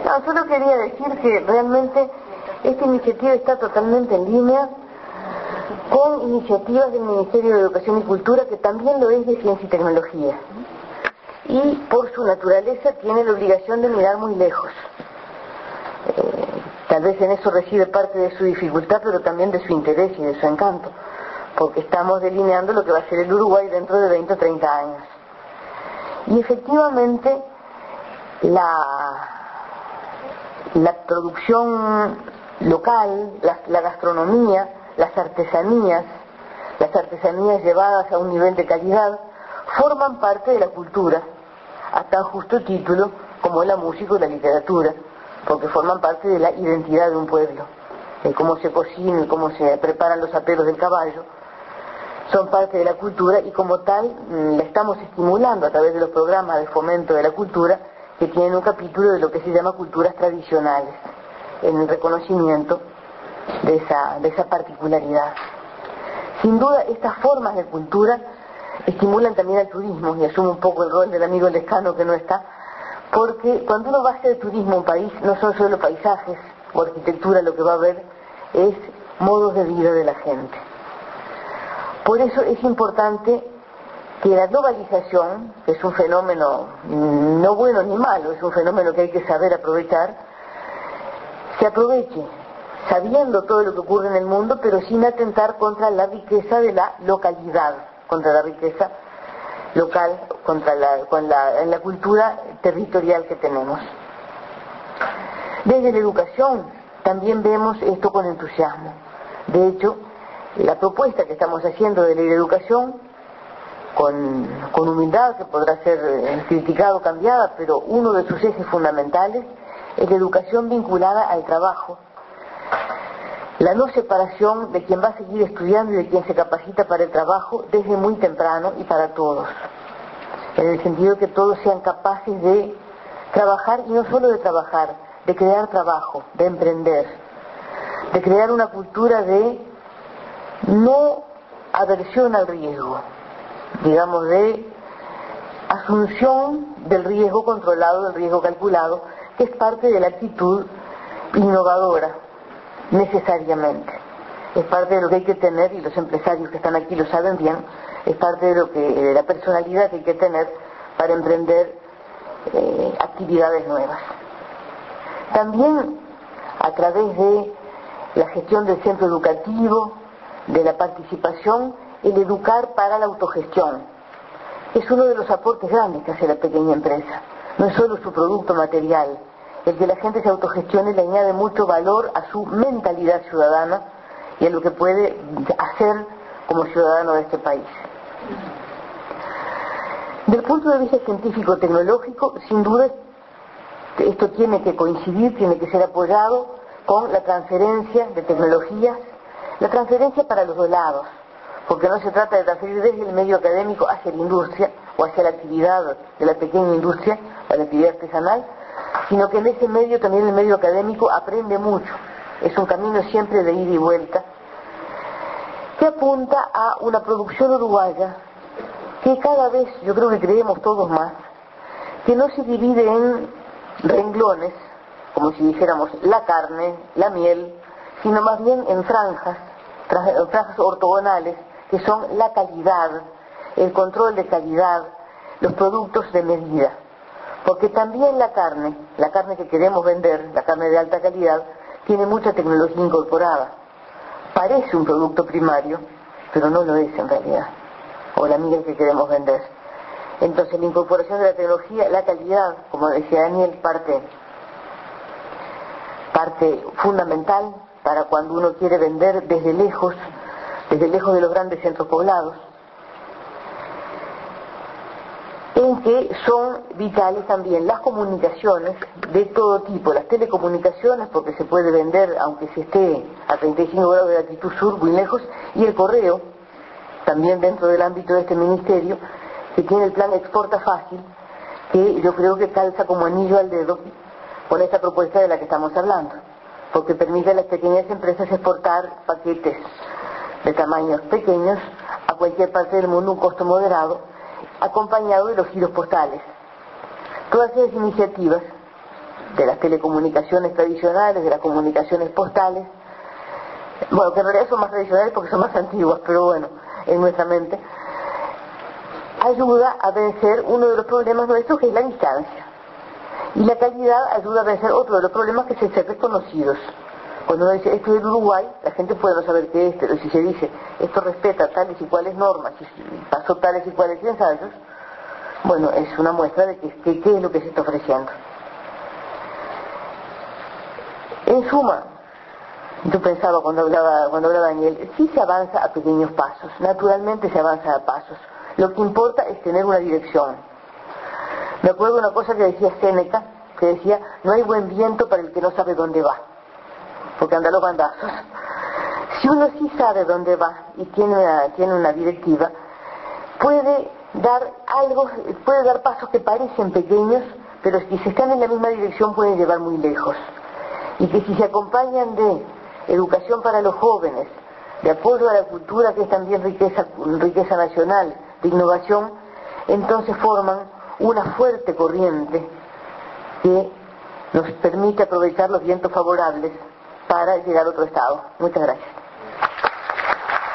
No, solo quería decir que realmente esta iniciativa está totalmente en línea con iniciativas del Ministerio de Educación y Cultura, que también lo es de Ciencia y Tecnología. Y por su naturaleza tiene la obligación de mirar muy lejos. Tal vez en eso reside parte de su dificultad, pero también de su interés y de su encanto, porque estamos delineando lo que va a ser el Uruguay dentro de 20 o 30 años. Y efectivamente la producción local, la gastronomía, las artesanías llevadas a un nivel de calidad, forman parte de la cultura, a tan justo título como la música y la literatura, porque forman parte de la identidad de un pueblo. Cómo se cocina, cómo se preparan los aperos del caballo, son parte de la cultura, y como tal la estamos estimulando a través de los programas de fomento de la cultura, que tienen un capítulo de lo que se llama culturas tradicionales, en el reconocimiento de esa particularidad. Sin duda, estas formas de cultura estimulan también al turismo, y asumo un poco el rol del amigo Lescano que no está, porque cuando uno va a hacer turismo a un país, no son solo paisajes o arquitectura, lo que va a ver es modos de vida de la gente. Por eso es importante que la globalización, que es un fenómeno no bueno ni malo, es un fenómeno que hay que saber aprovechar, se aproveche, sabiendo todo lo que ocurre en el mundo, pero sin atentar contra la riqueza de la localidad, contra la riqueza local, en la cultura territorial que tenemos. Desde la educación también vemos esto con entusiasmo. De hecho, la propuesta que estamos haciendo de ley de educación, con humildad, que podrá ser criticada o cambiada, pero uno de sus ejes fundamentales es la educación vinculada al trabajo, la no separación de quien va a seguir estudiando y de quien se capacita para el trabajo desde muy temprano y para todos, en el sentido de que todos sean capaces de trabajar, y no solo de trabajar, de crear trabajo, de emprender, de crear una cultura de no aversión al riesgo, digamos, de asunción del riesgo controlado, del riesgo calculado, que es parte de la actitud innovadora, necesariamente. Es parte de lo que hay que tener, y los empresarios que están aquí lo saben bien, es parte de la personalidad que hay que tener para emprender actividades nuevas. También a través de la gestión del centro educativo, de la participación, el educar para la autogestión. Es uno de los aportes grandes que hace la pequeña empresa. No es solo su producto material. El que la gente se autogestione le añade mucho valor a su mentalidad ciudadana y a lo que puede hacer como ciudadano de este país. Del punto de vista científico-tecnológico, sin duda, esto tiene que coincidir, tiene que ser apoyado con la transferencia de tecnologías, la transferencia para los dos lados, porque no se trata de transferir desde el medio académico hacia la industria o hacia la actividad de la pequeña industria, a la actividad artesanal, sino que en ese medio, también el medio académico, aprende mucho. Es un camino siempre de ida y vuelta, que apunta a una producción uruguaya que cada vez, yo creo que creemos todos más, que no se divide en renglones, como si dijéramos la carne, la miel, sino más bien en franjas ortogonales, que son la calidad, el control de calidad, los productos de medida. Porque también la carne que queremos vender, la carne de alta calidad, tiene mucha tecnología incorporada. Parece un producto primario, pero no lo es en realidad, o la miel que queremos vender. Entonces la incorporación de la tecnología, la calidad, como decía Daniel, parte fundamental para cuando uno quiere vender desde lejos de los grandes centros poblados, en que son vitales también las comunicaciones de todo tipo, las telecomunicaciones, porque se puede vender aunque se esté a 35 grados de latitud sur, muy lejos, y el correo, también dentro del ámbito de este ministerio, que tiene el plan Exporta Fácil, que yo creo que calza como anillo al dedo con esta propuesta de la que estamos hablando, porque permite a las pequeñas empresas exportar paquetes de tamaños pequeños a cualquier parte del mundo, un costo moderado, acompañado de los giros postales. Todas esas iniciativas de las telecomunicaciones tradicionales, de las comunicaciones postales, bueno, que en realidad son más tradicionales porque son más antiguas, pero bueno, en nuestra mente, ayuda a vencer uno de los problemas nuestros, que es la distancia. Y la calidad ayuda a vencer otro de los problemas, que es el ser desconocidos. Cuando uno dice esto es del Uruguay, la gente puede no saber qué es, pero si se dice esto respeta tales y cuales normas, y pasó tales y cuales ensayos, bueno, es una muestra de qué es lo que se está ofreciendo. En suma, yo pensaba cuando hablaba Daniel, sí se avanza a pequeños pasos, naturalmente se avanza a pasos. Lo que importa es tener una dirección. Me acuerdo de una cosa que decía Séneca, que decía, no hay buen viento para el que no sabe dónde va, porque anda los bandazos. Si uno sí sabe dónde va y tiene una directiva, puede dar pasos que parecen pequeños, pero si se están en la misma dirección pueden llevar muy lejos. Y que si se acompañan de educación para los jóvenes, de apoyo a la cultura, que es también riqueza nacional, de innovación, entonces forman una fuerte corriente que nos permite aprovechar los vientos favorables para llegar a otro estado. Muchas gracias.